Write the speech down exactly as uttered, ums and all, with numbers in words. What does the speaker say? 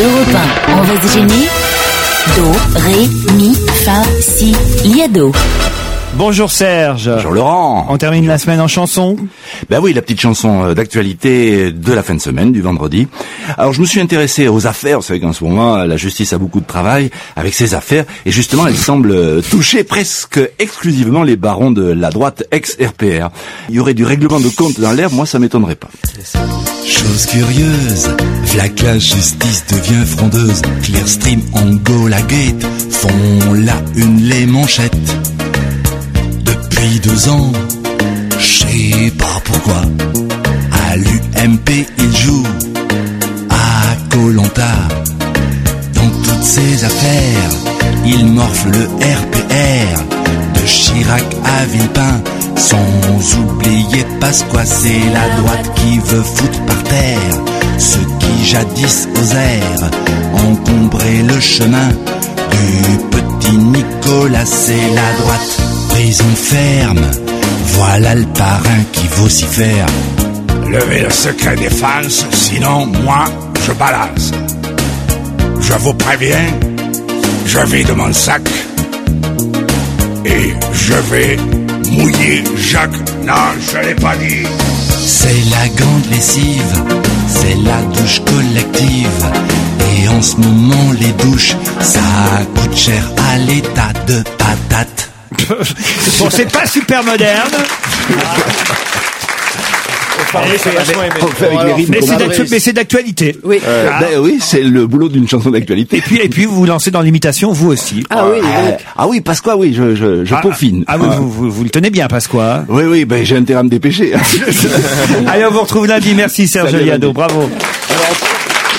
Europe un, on va se gêner. Do, ré, mi, fa, si, liado. Bonjour Serge. Bonjour Laurent. On termine la semaine en chanson. Ben oui, la petite chanson d'actualité de la fin de semaine, du vendredi. Alors je me suis intéressé aux affaires, vous savez qu'en ce moment la justice a beaucoup de travail avec ses affaires, et justement elle semble toucher presque exclusivement les barons de la droite ex-R P R. Il y aurait du règlement de compte dans l'air, moi ça m'étonnerait pas. Chose curieuse, v'là que la justice devient frondeuse. Clearstream, Angola Gate font la une les manchettes. Depuis deux ans, je sais pas pourquoi, à l'U M P il joue à Koh-Lanta. Dans toutes ces affaires, il morfle le R P R, de Chirac à Villepin, sans oublier Pasqua. C'est la droite qui veut foutre par terre ceux qui jadis osèrent encombrer le chemin du petit Nicolas. C'est la droite. Prison ferme, voilà le parrain qui vocifère. Levez le secret défense, sinon moi je balance. Je vous préviens, je vis de mon sac et je vais mouiller Jacques. Non, je l'ai pas dit. C'est la grande lessive, c'est la douche collective. Et en ce moment les douches, ça coûte cher à l'état de patate. Bon, c'est pas super moderne. Mais c'est, d'actu- mais c'est d'actualité. Oui. Euh, ah. Ben oui, c'est le boulot d'une chanson d'actualité. Et puis, et puis vous vous lancez dans l'imitation, vous aussi. Ah oui. Euh, ah oui, Pasqua, oui, je, je, je ah, peaufine. Ah, ah vous, vous, vous, vous le tenez bien, Pasqua. Oui, oui, ben j'ai intérêt à me dépêcher. Allez, on vous retrouve lundi. Merci Serge Liado, bravo. Alors,